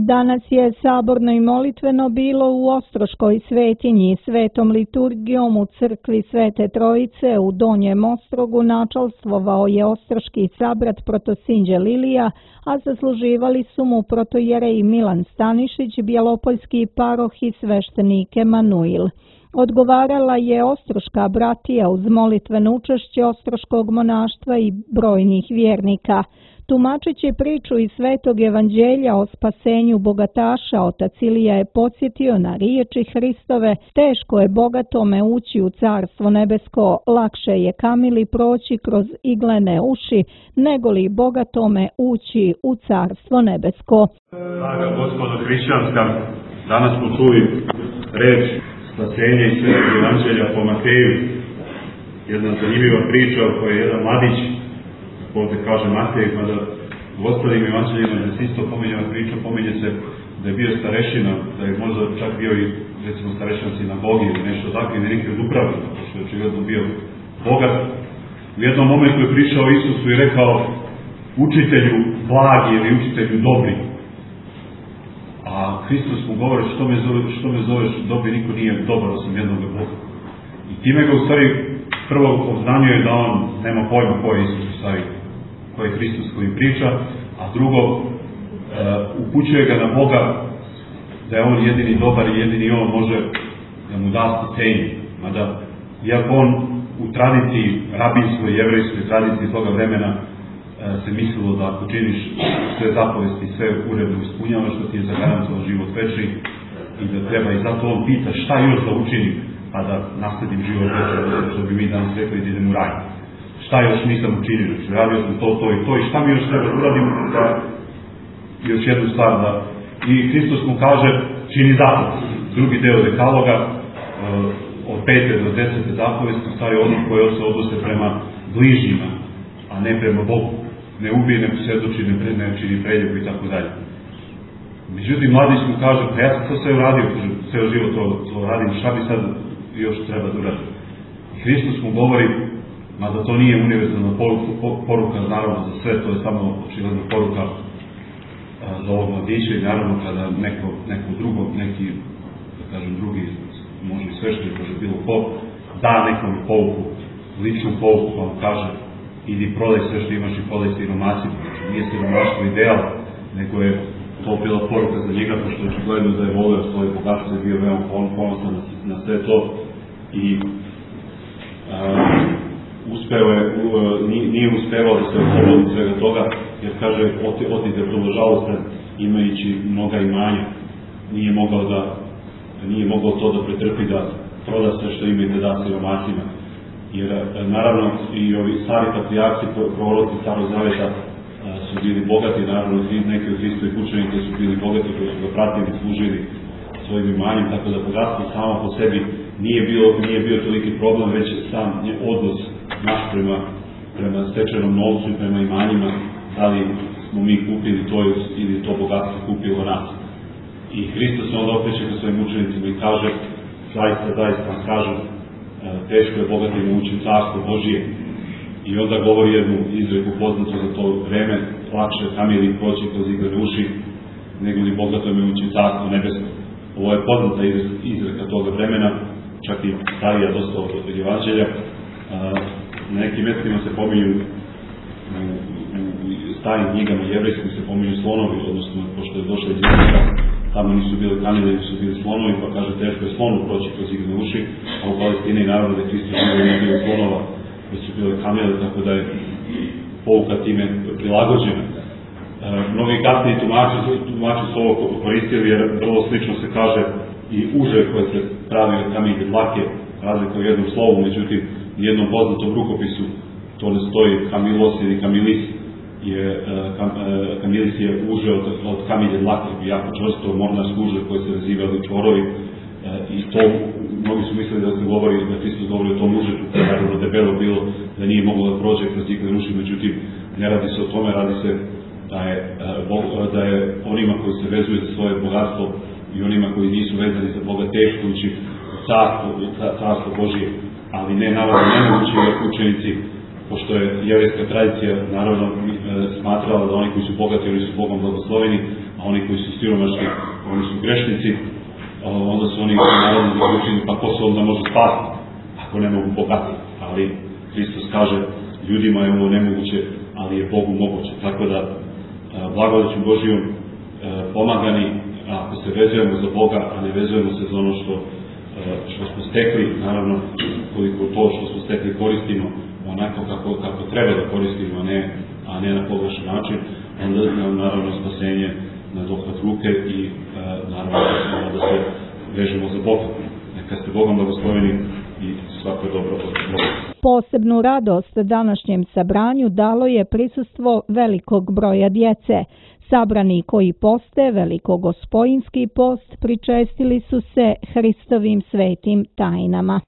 Danas je saborno i molitveno bilo u Ostroškoj svetinji. Svetom liturgijom u crkvi Svete Trojice u Donjem Ostrogu načalstvovao je ostroški sabrat protosinđe Lilija, a zasluživali su mu protojerej Milan Stanišić, bjelopoljski paroh i sveštenik Emanuil. Odgovarala je ostroška bratija uz molitveno učešće ostroškog monaštva i brojnih vjernika. Tumačeći priču iz Svetog evanđelja o spasenju bogataša, otac Ilija je podsjetio na riječi Hristove: teško je bogatome ući u carstvo nebesko, lakše je kamili proći kroz iglene uši, nego li bogatome ući u carstvo nebesko. Draga gospodo hrišćanska, danas smo čuli reč spasenje iz Svetog evanđelja po Mateju. Jedna zanimljiva priča o kojoj je jedan mladić, ovdje kaže Matej, mada u ostalim evanđeljima da se isto pominjava priča, pominje se da je bio starešina, da je možda čak bio i recimo starešina sinagogi ili nešto tako, i neki od upravnika, što je očigledno bio bogat. U jednom momentu je prišao Isusu i rekao: učitelju blagi ili učitelju dobri. A Hristos mu govori: što me zoveš dobri, niko nije dobar osim jednog Boga. I time ga u stvari prvo obznanjuje da on nema pojma ko je Isus u stvari, ko je Hristos koji priča, a drugo upućuje ga na Boga, da je on jedini dobar i jedini on može da mu da spasenje. Mada, iako on u tradiciji, rabinskoj, jevrejskoj tradiciji toga vremena se mislilo da ako činiš sve zapovesti, sve uredno ispunjavaš, što ti je zagarantovao život večni i da treba, i zato on pita šta još da učinim pa da nasledim život večni, što bi mi danas rekli da idem u raj. Šta još nisam učinio, znači radio sam to i to, i šta mi još treba da uradim, da još jednu stvar da... I Hristos mu kaže: čini zapovesti. Drugi deo dekaloga, od 5. do 10. zapovesti, stvari onih koje se odnose prema bližnjima, a ne prema Bogu. Ne ubije, ne posvjedoči, ne čini predljubu i tako dalje. Međutim, mladić mu kaže: pa ja sam to sve uradio, ceo život to radim, šta bi sad još treba da uradim? I Hristos mu govori, mada to nije univerzalna poruka, naravno za sve, to je samo očigledna poruka za ovog mladića, i naravno kada neko drugo, neki, da kažem, drugi, može i sveštenik, može bilo ko, da nekom pouku, ličnu pouku, pa mu kaže: idi prodaj sve što imaš i prodaj siromasima. Znači, nije siromaštvo ideal, nego je to bila poruka za njega, pošto je očigledno da je voleo svoje bogatstvo i bio veoma ponosan na sve to, i nije uspevao da se oslobodi svega toga, jer kaže: otite vrlo žalostan, imajući mnoga imanja, nije mogao to da pretrpi, da proda sve što ima i da da siromasima. Jer naravno i ovi stari patrijarci, proroci Starog Zaveta su bili bogati, naravno neki od Hristovih učenika su bili bogati, koji su ga pratili, služili svojim imanjem, tako da bogatstvo samo po sebi nije bio toliki problem, već sam odnos naš prema stečenom novcu i prema imanjima, da li smo mi kupili to ili to bogatstvo kupilo nas. I Hristos se onda okreće ka svojim učenicima i kaže: zaista vam kažem, teško je bogatima ući u carstvo Božije. I onda govori jednu izreku poznatu za to vreme: lakše kamili proći kroz iglene uši, nego li bogatome ući u carstvo nebesko. Ovo je poznata izreka toga vremena, čak i starija dosta od evanđelja. Na nekim mjestima se pominju, u starim knjigama jevrejskim se pominju slonovi, odnosno pošto je došla iz Izraela, tamo nisu bili kamili, su bili slonovi, pa kaže: teško je slonu proći kroz iglene uši, a u Palestini naravno da je Hristos nije bilo slonova, da su bile kamile, tako da je pouka time prilagođena. Mnogi kasniji tumači su ovo koristili, jer vrlo slično se kaže i uže koje se pravi od kamilje dlake, razlika u jednom slovu, međutim u jednom poznatom rukopisu to ne stoji kamilos ili kamilis, kamilis je uže od kamilje dlake, jako čvrsto mornarsko uže koje se vezivali čvorovi, i to mnogi su mislili da se govori, da Hristos govori o tom užetu, koje je naravno debelo bilo, da nije moglo da prođe kroz iglene uši, međutim ne radi se o tome, radi se da je onima koji se vezuju za svoje bogatstvo i onima koji nisu vezani za Boga teško ući u carstvo Božije, ali ne naravno nemogući učenici, pošto je jevrejska tradicija naravno smatrala da oni koji su bogati, oni su Bogom blagosloveni, a oni koji su siromašni, oni su grešnici, onda su oni naravno zaključeni, pa ko se onda može spasiti ako ne mogu bogati. Ali Hristos kaže, ljudima je ovo nemoguće, ali je Bogu moguće. Tako da, blagodaću Božijom pomagani, ako se vezujemo za Boga, a ne vezujemo se za ono što smo stekli, naravno, koliko to što smo stekli koristimo onako kako treba da koristimo, a ne na pogrešan način, onda nam naravno spasenje na dohvat ruke i naravno da se vežemo za Boga. Neka ste Bogom blagosloveni i svako dobro od Boga. Posebnu radost današnjem sabranju dalo je prisustvo velikog broja djece. Sabrani koji poste velikogospojinski post pričestili su se Hristovim svetim tajnama.